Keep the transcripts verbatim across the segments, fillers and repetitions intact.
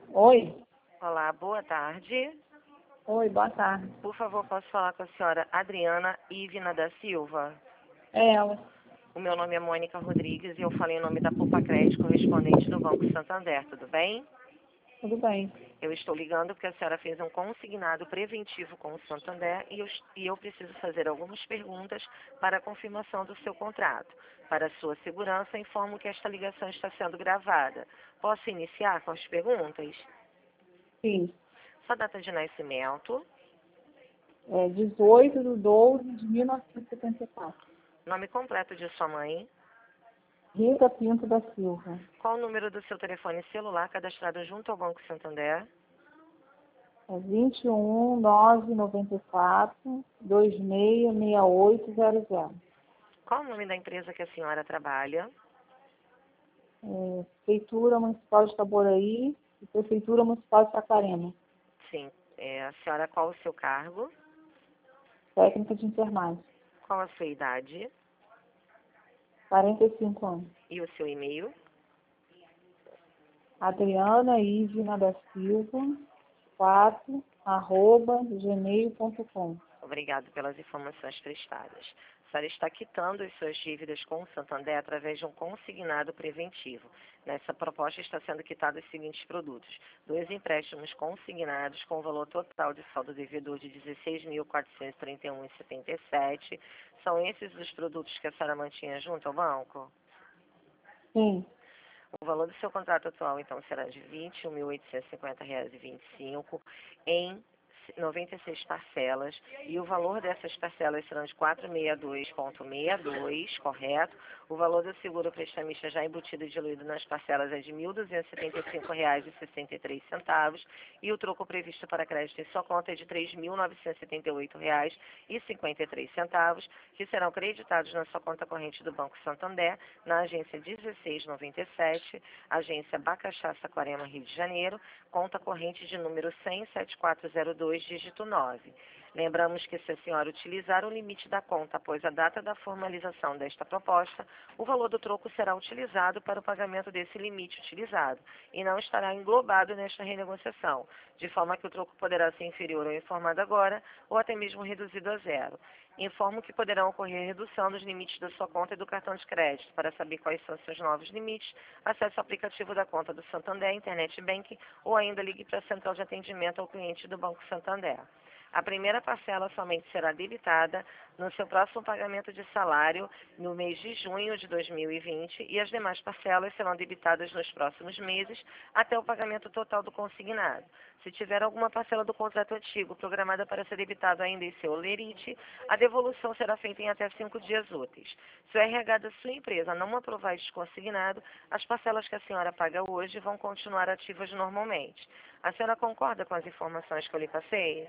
Oi. Olá, boa tarde. Oi, boa tarde. Por favor, posso falar com a senhora Adriana Ivna da Silva? É ela. O meu nome é Mônica Rodrigues e eu falei em nome da Poupa Crédito, correspondente do Banco Santander, tudo bem? Tudo bem. Eu estou ligando porque a senhora fez um consignado preventivo com o Santander e eu, e eu preciso fazer algumas perguntas para a confirmação do seu contrato. Para sua segurança, informo que esta ligação está sendo gravada. Posso iniciar com as perguntas? Sim. Sua data de nascimento, É dezoito de doze de mil novecentos e setenta e quatro. nome completo de sua mãe, Rita Pinto da Silva. qual o número do seu telefone celular cadastrado junto ao Banco Santander? É vinte e um, nove noventa e quatro, vinte e seis, sessenta e oito zero zero. Qual o nome da empresa que a senhora trabalha? É, Prefeitura Municipal de Itaboraí e Prefeitura Municipal de Saquarema. Sim. É, a senhora, qual o seu cargo? Técnica de enfermagem. Qual a sua idade? quarenta e cinco anos. E o seu e-mail? Adriana Ivna da Silva, quatro, arroba, gmail ponto com. Obrigado pelas informações prestadas. A senhora está quitando as suas dívidas com o Santander através de um consignado preventivo. Nessa proposta está sendo quitados os seguintes produtos. Dois empréstimos consignados com valor total de saldo devedor de dezesseis mil quatrocentos e trinta e um reais e setenta e sete centavos. São esses os produtos que a senhora mantinha junto ao banco? Sim. O valor do seu contrato atual, então, será de vinte e um mil oitocentos e cinquenta reais e vinte e cinco em noventa e seis parcelas, e o valor dessas parcelas serão de quatrocentos e sessenta e dois vírgula sessenta e dois, correto? O valor do seguro prestamista já embutido e diluído nas parcelas é de mil duzentos e setenta e cinco reais e sessenta e três centavos, e o troco previsto para crédito em sua conta é de três mil novecentos e setenta e oito reais e cinquenta e três centavos, que serão creditados na sua conta corrente do Banco Santander, na agência dezesseis noventa e sete, agência Bacaxá, Saquarema, Rio de Janeiro, conta corrente de número cem, setenta e quatro zero dois, dígito nove. Lembramos que se a senhora utilizar o limite da conta após a data da formalização desta proposta, o valor do troco será utilizado para o pagamento desse limite utilizado e não estará englobado nesta renegociação, de forma que o troco poderá ser inferior ao informado agora ou até mesmo reduzido a zero. Informo que poderão ocorrer redução dos limites da sua conta e do cartão de crédito. Para saber quais são seus novos limites, acesse o aplicativo da conta do Santander, Internet Banking, ou ainda ligue para a central de atendimento ao cliente do Banco Santander. A primeira parcela somente será debitada no seu próximo pagamento de salário no mês de junho de dois mil e vinte e as demais parcelas serão debitadas nos próximos meses até o pagamento total do consignado. Se tiver alguma parcela do contrato antigo programada para ser debitado ainda em seu lerite, a devolução será feita em até cinco dias úteis. Se o R H da sua empresa não aprovar este consignado, as parcelas que a senhora paga hoje vão continuar ativas normalmente. A senhora concorda com as informações que eu lhe passei?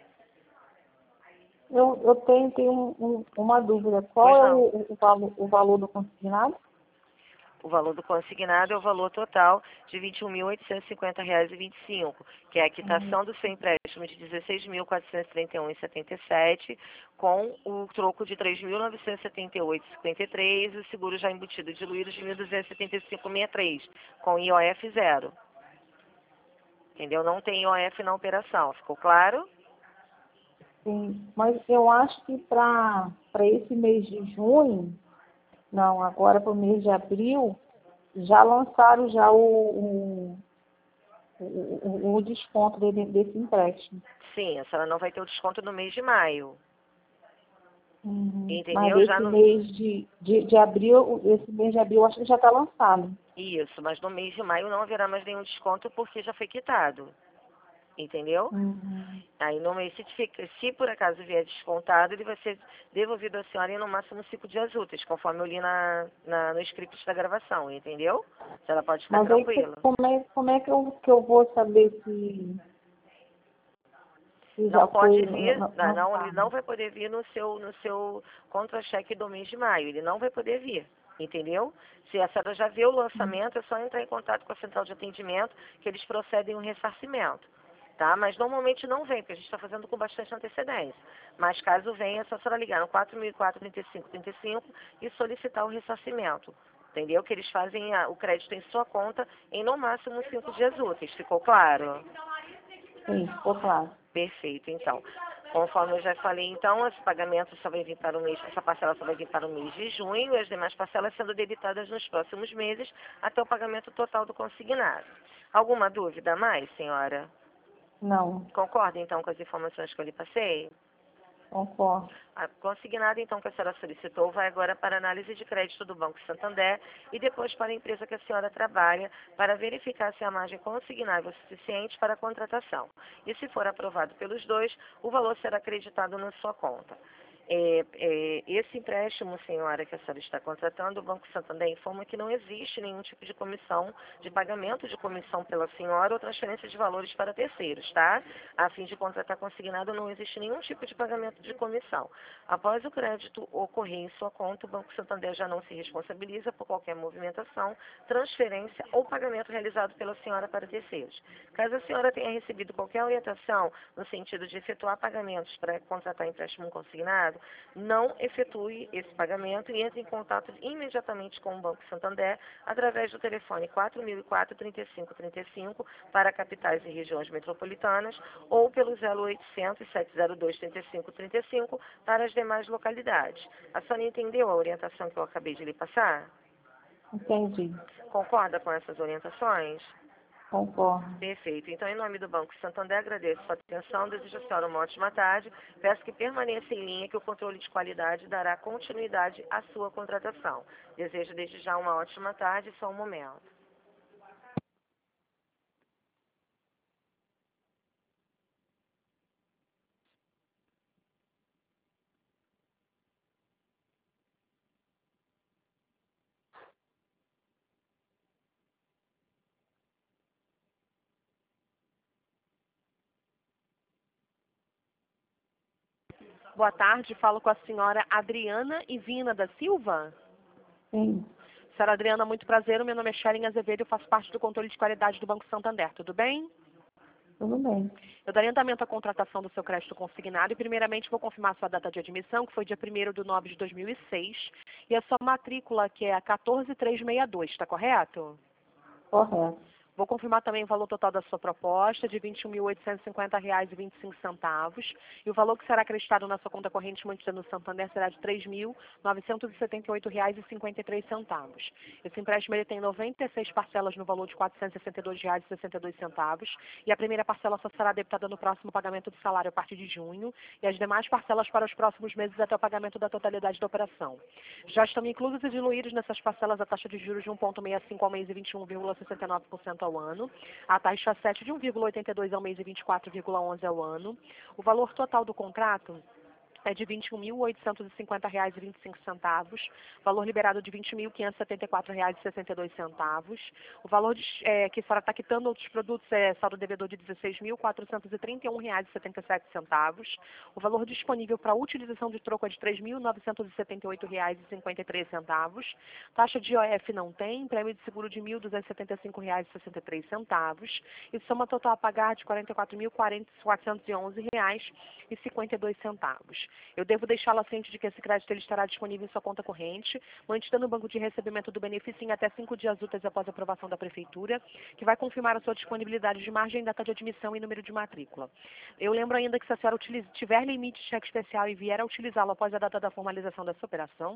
Eu, eu tenho, tenho um, um, uma dúvida. Qual Pois é não. o, o, valor, o valor do consignado? O valor do consignado é o valor total de vinte e um mil oitocentos e cinquenta reais e vinte e cinco, que é a Hum, quitação do seu empréstimo de dezesseis mil quatrocentos e trinta e um reais e setenta e sete, com o troco de três mil novecentos e setenta e oito reais e cinquenta e três e o seguro já embutido e diluído de mil duzentos e setenta e cinco reais e sessenta e três, com I O F zero. Entendeu? Não tem I O F na operação. Ficou claro? sim, mas eu acho que para esse mês de junho, não, agora para o mês de abril, já lançaram já o, o, o, o desconto dele, desse empréstimo. Sim, a senhora não vai ter o desconto no mês de maio. Uhum. Mas Entendeu? Já esse no... mês de, de, de abril, esse mês de abril, eu acho que já está lançado. Isso, mas no mês de maio não haverá mais nenhum desconto porque já foi quitado. Entendeu? Uhum. Aí no mês, se, fica, se por acaso vier descontado, ele vai ser devolvido à senhora em no máximo cinco dias úteis, conforme eu li na, na, no script da gravação, entendeu? A senhora pode ficar Mas aí tranquila. como é, como é que, eu, que eu vou saber se, se já Não pode foi lan- vir, lan- não, não, ele não lançado? vai poder vir no seu, no seu contra-cheque do mês de maio, ele não vai poder vir, entendeu? Se a senhora já viu o lançamento, é só entrar em contato com a central de atendimento que eles procedem o ressarcimento. Tá? Mas normalmente não vem, porque a gente está fazendo com bastante antecedência. Mas caso venha, é só a senhora ligar no quatro mil e quatro, trinta e cinco, trinta e cinco e solicitar o ressarcimento. Entendeu? Que eles fazem a, o crédito em sua conta em no máximo cinco dias úteis. Ficou claro? Sim, ficou claro. Perfeito, então. Conforme eu já falei, então, esse pagamento só vai vir para o mês, essa parcela só vai vir para o mês de junho e as demais parcelas sendo debitadas nos próximos meses até o pagamento total do consignado. Alguma dúvida a mais, senhora? Não, Concorda, então, com as informações que eu lhe passei? concordo. A consignado, então, que a senhora solicitou vai agora para análise de crédito do Banco Santander e depois para a empresa que a senhora trabalha para verificar se a margem consignável é suficiente para a contratação. E se for aprovado pelos dois, o valor será acreditado na sua conta. É, é, esse empréstimo, senhora, que a senhora está contratando, o Banco Santander informa que não existe nenhum tipo de comissão, de pagamento de comissão pela senhora ou transferência de valores para terceiros, tá? A fim de contratar consignado, não existe nenhum tipo de pagamento de comissão. Após o crédito ocorrer em sua conta, o Banco Santander já não se responsabiliza por qualquer movimentação, transferência ou pagamento realizado pela senhora para terceiros. Caso a senhora tenha recebido qualquer orientação no sentido de efetuar pagamentos para contratar empréstimo consignado, não efetue esse pagamento e entre em contato imediatamente com o Banco Santander através do telefone quatro mil e quatro, trinta e cinco trinta e cinco para capitais e regiões metropolitanas ou pelo zero oitocentos, sete zero dois, trinta e cinco trinta e cinco para as demais localidades. A senhora entendeu a orientação que eu acabei de lhe passar? Entendi. Concorda com essas orientações? Concordo. Perfeito. Então, em nome do Banco Santander, agradeço a sua atenção, desejo a senhora uma ótima tarde. Peço que permaneça em linha, que o controle de qualidade dará continuidade à sua contratação. Desejo desde já uma ótima tarde, só um momento. Boa tarde, falo com a senhora Adriana Ivina da Silva. Sim, Senhora Adriana, muito prazer, o meu nome é Sharon Azevedo e eu faço parte do controle de qualidade do Banco Santander, tudo bem? tudo bem. Eu darei andamento à contratação do seu crédito consignado e primeiramente vou confirmar sua data de admissão, que foi dia primeiro de nove de dois mil e seis, e a sua matrícula, que é a quatorze três seis dois, está correto? Correto. Vou confirmar também o valor total da sua proposta, de vinte e um mil oitocentos e cinquenta reais e vinte e cinco centavos. E o valor que será acreditado na sua conta corrente mantida no Santander será de três mil novecentos e setenta e oito reais e cinquenta e três centavos. Esse empréstimo ele tem noventa e seis parcelas no valor de quatrocentos e sessenta e dois reais e sessenta e dois centavos. E a primeira parcela só será debitada no próximo pagamento do salário a partir de junho. E as demais parcelas para os próximos meses até o pagamento da totalidade da operação. Já estão inclusos e diluídos nessas parcelas a taxa de juros de um vírgula sessenta e cinco ao mês e vinte e um vírgula sessenta e nove por cento ao ano, a taxa sete de um vírgula oitenta e dois ao mês e vinte e quatro vírgula onze ao ano. O valor total do contrato é de vinte e um mil oitocentos e cinquenta reais e vinte e cinco centavos, valor liberado de vinte mil quinhentos e setenta e quatro reais e sessenta e dois centavos. O valor de, é, que a senhora está quitando outros produtos é saldo devedor de dezesseis mil quatrocentos e trinta e um reais e setenta e sete centavos. O valor disponível para utilização de troco é de três mil novecentos e setenta e oito reais e cinquenta e três centavos. Taxa de I O F não tem, prêmio de seguro de mil duzentos e setenta e cinco reais e sessenta e três centavos e soma total a pagar de quarenta e quatro mil quatrocentos e onze reais e cinquenta e dois centavos. Eu devo deixá-la ciente de que esse crédito ele estará disponível em sua conta corrente, mantida no banco de recebimento do benefício em até cinco dias úteis após a aprovação da Prefeitura, que vai confirmar a sua disponibilidade de margem, data de admissão e número de matrícula. Eu lembro ainda que se a senhora utilize, tiver limite de cheque especial e vier a utilizá-lo após a data da formalização dessa operação,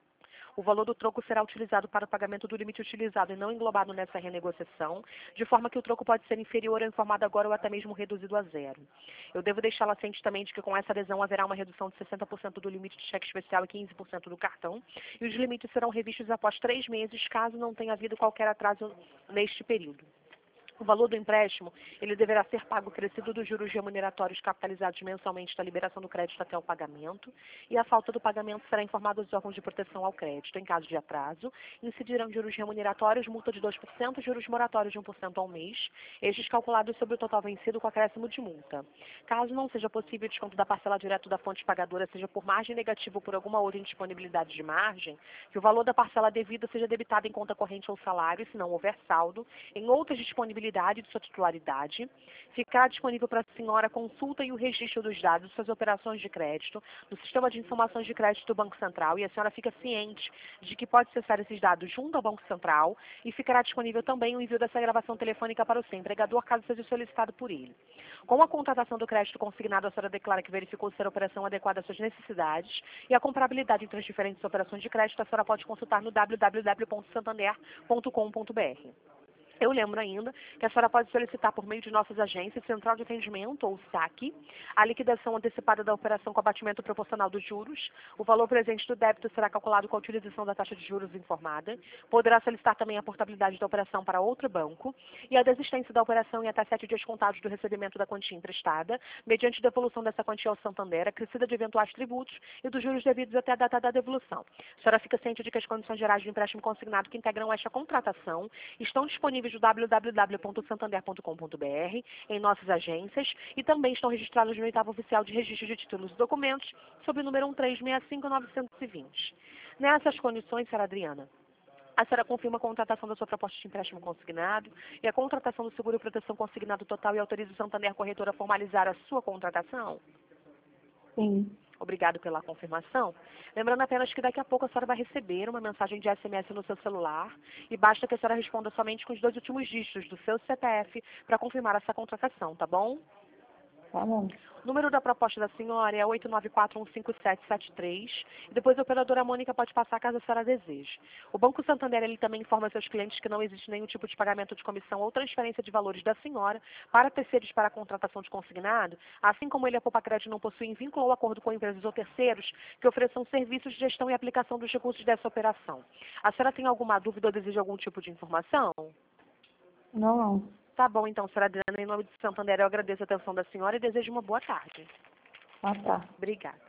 o valor do troco será utilizado para o pagamento do limite utilizado e não englobado nessa renegociação, de forma que o troco pode ser inferior ou informado agora ou até mesmo reduzido a zero. Eu devo deixá-la ciente também de que com essa adesão haverá uma redução de sessenta por cento do limite de cheque especial e quinze por cento do cartão, e os limites serão revistos após três meses, caso não tenha havido qualquer atraso neste período. O valor do empréstimo, ele deverá ser pago crescido dos juros remuneratórios capitalizados mensalmente da liberação do crédito até o pagamento, e a falta do pagamento será informada aos órgãos de proteção ao crédito. Em caso de atraso, incidirão juros remuneratórios, multa de dois por cento, juros moratórios de um por cento ao mês, estes calculados sobre o total vencido com acréscimo de multa. Caso não seja possível o desconto da parcela direto da fonte pagadora, seja por margem negativa ou por alguma outra indisponibilidade de margem, que o valor da parcela devida seja debitado em conta corrente ou salário, se não houver saldo, em outras disponibilidades contabilidade de sua titularidade. Ficará disponível para a senhora a consulta e o registro dos dados de suas operações de crédito no Sistema de Informações de Crédito do Banco Central, e a senhora fica ciente de que pode acessar esses dados junto ao Banco Central, e ficará disponível também o envio dessa gravação telefônica para o seu empregador, caso seja solicitado por ele. Com a contratação do crédito consignado, a senhora declara que verificou ser a operação adequada às suas necessidades, e a comparabilidade entre as diferentes operações de crédito a senhora pode consultar no w w w ponto santander ponto com ponto b r. Eu lembro ainda que a senhora pode solicitar por meio de nossas agências, Central de Atendimento ou S A C, a liquidação antecipada da operação com abatimento proporcional dos juros. O valor presente do débito será calculado com a utilização da taxa de juros informada. Poderá solicitar também a portabilidade da operação para outro banco e a desistência da operação em até sete dias contados do recebimento da quantia emprestada, mediante devolução dessa quantia ao Santander, acrescida de eventuais tributos e dos juros devidos até a data da devolução. A senhora fica ciente de que as condições gerais de empréstimo consignado que integram esta contratação estão disponíveis no w w w ponto santander ponto com ponto b r, em nossas agências, e também estão registrados no oitavo oficial de registro de títulos e documentos, sob o número um três seis cinco nove dois zero. Nessas condições, senhora Adriana, a senhora confirma a contratação da sua proposta de empréstimo consignado e a contratação do seguro e proteção consignado total, e autoriza o Santander Corretora a formalizar a sua contratação? Sim. Obrigado pela confirmação. Lembrando apenas que daqui a pouco a senhora vai receber uma mensagem de S M S no seu celular, e basta que a senhora responda somente com os dois últimos dígitos do seu C P F para confirmar essa contratação, tá bom? Tá bom. O número da proposta da senhora é oito nove quatro um cinco sete sete três, e depois a operadora Mônica pode passar caso a senhora deseje. O Banco Santander ele também informa seus clientes que não existe nenhum tipo de pagamento de comissão ou transferência de valores da senhora para terceiros para a contratação de consignado, assim como ele, a Poupa Crédito, não possui vínculo ou acordo com empresas ou terceiros que ofereçam serviços de gestão e aplicação dos recursos dessa operação. A senhora tem alguma dúvida ou deseja algum tipo de informação? Não, não. Tá bom, então, senhora Adriana, em nome de Santander, eu agradeço a atenção da senhora e desejo uma boa tarde. Ah, tá. Obrigada.